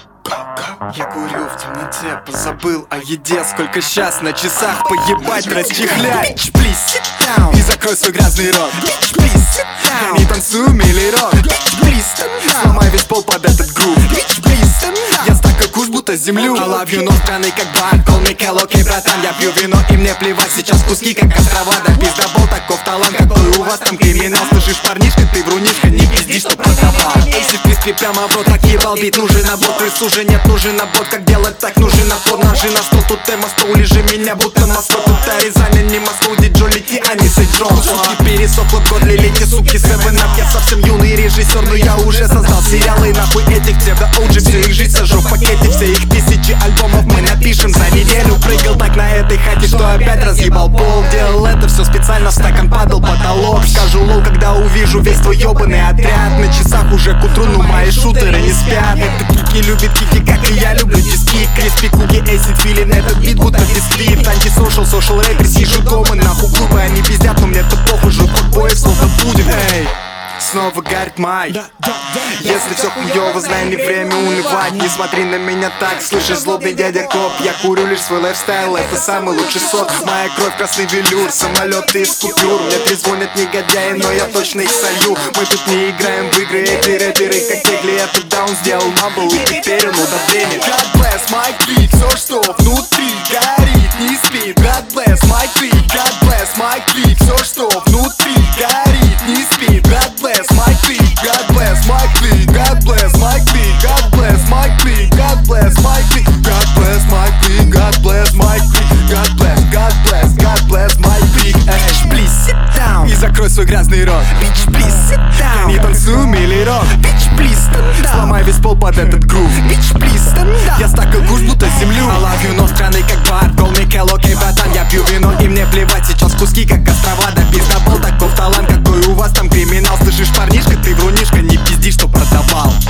Я курю в темноте, позабыл о еде. Сколько сейчас на часах, поебать, расчехляй. Bitch, please sit down и закрой свой грязный рот. Bitch, please sit down. Я не танцую милли-рок. Bitch, please stand down. Сломай весь пол под этот грув. Bitch, please stand down. Я стакаю куш, будто землю. I love you, но странный как бар. Call me Kel, окей, братан. Я пью вино и мне плевать. Сейчас куски, как острова. Да пиздобол, таков талант. Какой у вас там криминал? Слышишь, парнишка, ты врунишка. Не пизди, что продавал. Эйси в приспе прямо в рот, так ебал бит. Нужен набор, крыс уже нет, нужен набор. Как делать так, нужен напор. Ножи на стол, тут тема, стол, лежи меня, будто Москва. Тут Рязань, не Москва, диджо, лети, а не сейджон. Суки пересохло, в год лилите, суки, 7-up. Я совсем юный режиссер, но я уже создал сериалы. Нахуй этих псевдо OG, всю их жизнь сажу в пакете. Все их тысячи альбомов мы напишем за неделю. Прыгал так на этой хате, что опять разъебал пол. Делал это все специально, в стакан падал потолок. Скажу лол, когда увижу весь твой ебаный отряд. На часах уже к утру, но мои шутеры не спят. Это кики любит кики, как и я люблю диски. Криспи, куки, эйсид, филин, этот бит будто бисквит. Антисошал, сошал рэпер, сижу дома, нахуй клубы. Они пиздят, но мне то похуй, жру под бой, словно будет. Эй, снова горит май. Если все хуёво, знай, не время унывать. Не смотри на меня так, слышишь, злобный дядя коп. Я курю лишь свой лайфстайл, это самый лучший сок. Моя кровь красный велюр, самолеты из купюр. Мне трезвонят негодяи, но я точно их солью. Мы тут не играем в игры, эти рэперы как кегли. Я тут даун сделал мамбл и теперь он удобрение. God bless my click, все что внутри горит, не спит. God bless my click, God bless my click, все что внутри горит, не спит. God bless my click, God bless my click, God bless my click, God bless my click, God bless my click, God bless my click, God bless my click, God bless, God bless, God bless my click. Bitch, please sit down и закрой свой грязный рот. Bitch, please sit down. Я не танцую милли-рок. Bitch, please stand down. Сломай весь пол под этот грув. Bitch, please stand down. Я стакаю куш, будто землю. I love you, но странный как бар. Call me Kel, окей, братан. Я пью вино и мне плевать. Сейчас куски, как острова. Да пиздобол, таков талант. Какой у вас там криминал? Слышишь, парнишка, ты врунишка. Не пизди, что продавал.